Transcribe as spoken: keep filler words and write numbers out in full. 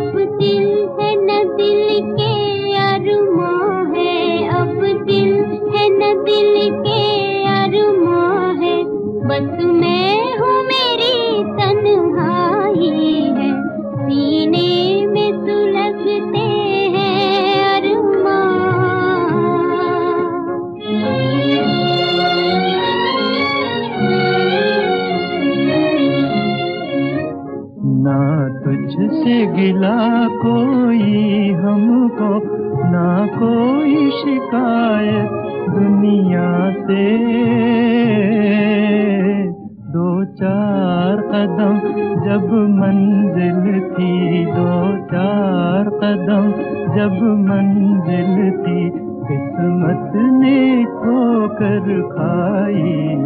अब दिल है न दिल के अरमां है, अब दिल है न दिल के अरमां है। बस मैं हूँ मेरी तन्हाई है, सीने में सुलगते हैं अरमां। ना तुझसे गिला कोई हमको, ना कोई शिकायत दुनिया से। दो चार कदम जब मंजिल थी, दो चार कदम जब मंजिल थी, किस्मत ने ठोकर खाई